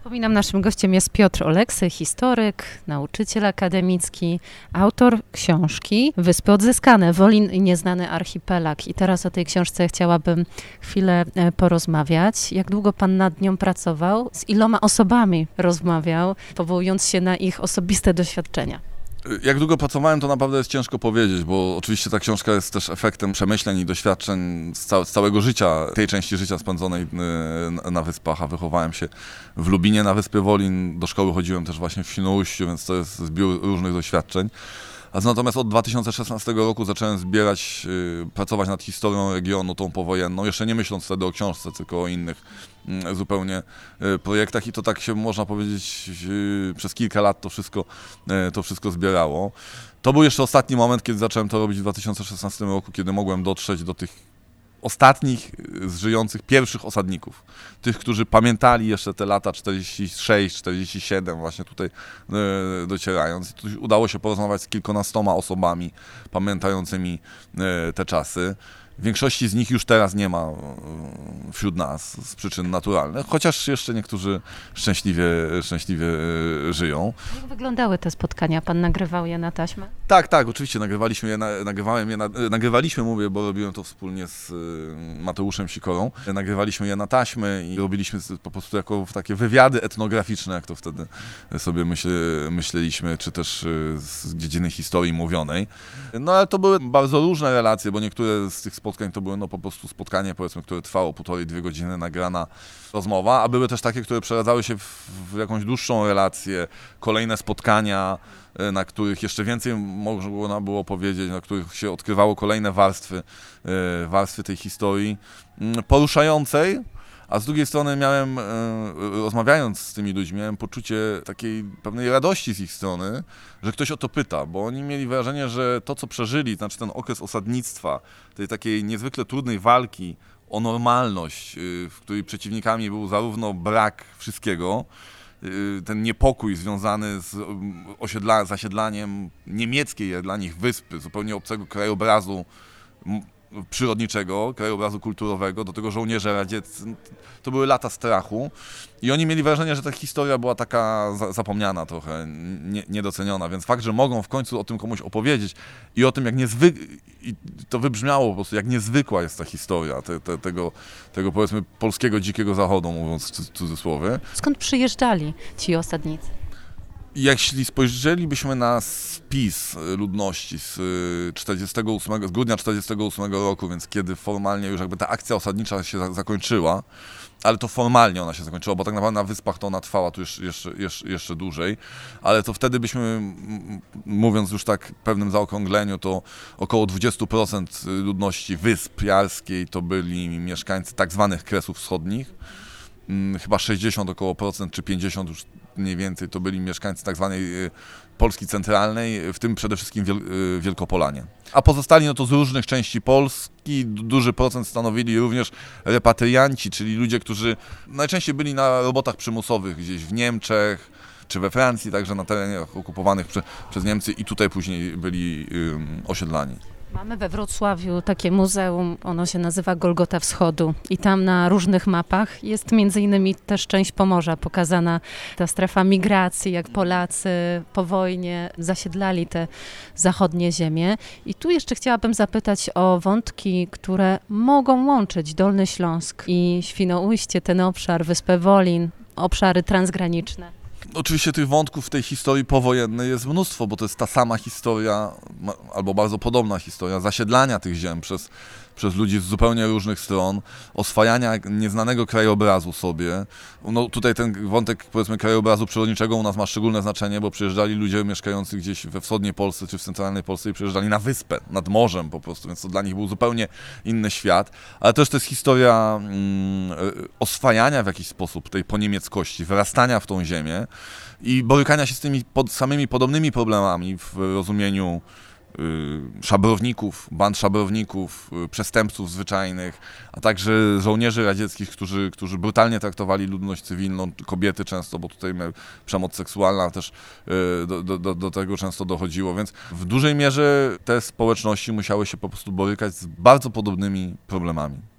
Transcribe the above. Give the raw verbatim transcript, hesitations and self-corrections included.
Przypominam, naszym gościem jest Piotr Oleksy, historyk, nauczyciel akademicki, autor książki Wyspy Odzyskane, Wolin i nieznany archipelag. I teraz o tej książce chciałabym chwilę porozmawiać. Jak długo pan nad nią pracował? Z iloma osobami rozmawiał, powołując się na ich osobiste doświadczenia? Jak długo pracowałem, to naprawdę jest ciężko powiedzieć, bo oczywiście ta książka jest też efektem przemyśleń i doświadczeń z, cał z całego życia, tej części życia spędzonej y, na Wyspach, a wychowałem się w Lubinie na Wyspie Wolin, do szkoły chodziłem też właśnie w Świnoujściu, więc to jest zbiór różnych doświadczeń. A natomiast od dwa tysiące szesnastego roku zacząłem zbierać, y, pracować nad historią regionu, tą powojenną, jeszcze nie myśląc wtedy o książce, tylko o innych y, zupełnie y, projektach i to tak się można powiedzieć y, przez kilka lat to wszystko, y, to wszystko zbierało. To był jeszcze ostatni moment, kiedy zacząłem to robić w dwa tysiące szesnastym roku, kiedy mogłem dotrzeć do tych ostatnich z żyjących pierwszych osadników. Tych, którzy pamiętali jeszcze te lata czterdzieści sześć, czterdzieści siedem, właśnie tutaj e, docierając. Tu udało się porozmawiać z kilkunastoma osobami pamiętającymi e, te czasy. Większości z nich już teraz nie ma wśród nas z przyczyn naturalnych, chociaż jeszcze niektórzy szczęśliwie, szczęśliwie żyją. Jak wyglądały te spotkania? Pan nagrywał je na taśmę? Tak, tak, oczywiście nagrywaliśmy je, nagrywałem je, nagrywaliśmy, mówię, bo robiłem to wspólnie z Mateuszem Sikorą. Nagrywaliśmy je na taśmy i robiliśmy po prostu jako takie wywiady etnograficzne, jak to wtedy sobie myśl, myśleliśmy, czy też z dziedziny historii mówionej. No ale to były bardzo różne relacje, bo niektóre z tych spotkań to były no po prostu spotkanie, powiedzmy, które trwało półtorej, dwie godziny, nagrana rozmowa, a były też takie, które przeradzały się w, w jakąś dłuższą relację, kolejne spotkania, na których jeszcze więcej można było powiedzieć, na których się odkrywało kolejne warstwy, warstwy tej historii poruszającej. A z drugiej strony miałem, rozmawiając z tymi ludźmi, miałem poczucie takiej pewnej radości z ich strony, że ktoś o to pyta, bo oni mieli wrażenie, że to, co przeżyli, znaczy ten okres osadnictwa, tej takiej niezwykle trudnej walki o normalność, w której przeciwnikami był zarówno brak wszystkiego, ten niepokój związany z osiedla, zasiedlaniem niemieckiej dla nich wyspy, zupełnie obcego krajobrazu, przyrodniczego, krajobrazu kulturowego, do tego żołnierze radzieccy. To były lata strachu i oni mieli wrażenie, że ta historia była taka zapomniana trochę, nie, niedoceniona, więc fakt, że mogą w końcu o tym komuś opowiedzieć i o tym, jak niezwykle, i to wybrzmiało po prostu, jak niezwykła jest ta historia te, te, tego, tego, powiedzmy, polskiego dzikiego zachodu, mówiąc w cudzysłowie. Skąd przyjeżdżali ci osadnicy? Jeśli spojrzelibyśmy na spis ludności z, czterdziestego ósmego, z grudnia czterdziestego ósmego roku, więc kiedy formalnie już jakby ta akcja osadnicza się zakończyła, ale to formalnie ona się zakończyła, bo tak naprawdę na Wyspach to ona trwała tu jeszcze, jeszcze, jeszcze, jeszcze dłużej, ale to wtedy byśmy, mówiąc już tak w pewnym zaokrągleniu, to około dwadzieścia procent ludności Wysp Jarskiej to byli mieszkańcy tak zwanych Kresów Wschodnich, chyba sześćdziesiąt około procent, czy pięćdziesiąt już mniej więcej to byli mieszkańcy tak zwanej Polski centralnej, w tym przede wszystkim Wiel Wielkopolanie. A pozostali no to z różnych części Polski, duży procent stanowili również repatrianci, czyli ludzie, którzy najczęściej byli na robotach przymusowych gdzieś w Niemczech, czy we Francji, także na terenach okupowanych prze przez Niemcy i tutaj później byli ym, osiedlani. Mamy we Wrocławiu takie muzeum, ono się nazywa Golgota Wschodu i tam na różnych mapach jest między innymi też część Pomorza pokazana, ta strefa migracji, jak Polacy po wojnie zasiedlali te zachodnie ziemie. I tu jeszcze chciałabym zapytać o wątki, które mogą łączyć Dolny Śląsk i Świnoujście, ten obszar, Wyspę Wolin, obszary transgraniczne. Oczywiście tych wątków w tej historii powojennej jest mnóstwo, bo to jest ta sama historia, albo bardzo podobna historia zasiedlania tych ziem przez, przez ludzi z zupełnie różnych stron, oswajania nieznanego krajobrazu sobie. No tutaj ten wątek, powiedzmy, krajobrazu przyrodniczego u nas ma szczególne znaczenie, bo przyjeżdżali ludzie mieszkający gdzieś we wschodniej Polsce czy w centralnej Polsce i przyjeżdżali na wyspę, nad morzem po prostu, więc to dla nich był zupełnie inny świat. Ale też to jest historia mm, oswajania w jakiś sposób tej poniemieckości, wyrastania w tą ziemię i borykania się z tymi pod, samymi podobnymi problemami w rozumieniu szabrowników, band szabrowników, przestępców zwyczajnych, a także żołnierzy radzieckich, którzy, którzy brutalnie traktowali ludność cywilną, kobiety często, bo tutaj przemoc seksualna też do, do, do tego często dochodziło, więc w dużej mierze te społeczności musiały się po prostu borykać z bardzo podobnymi problemami.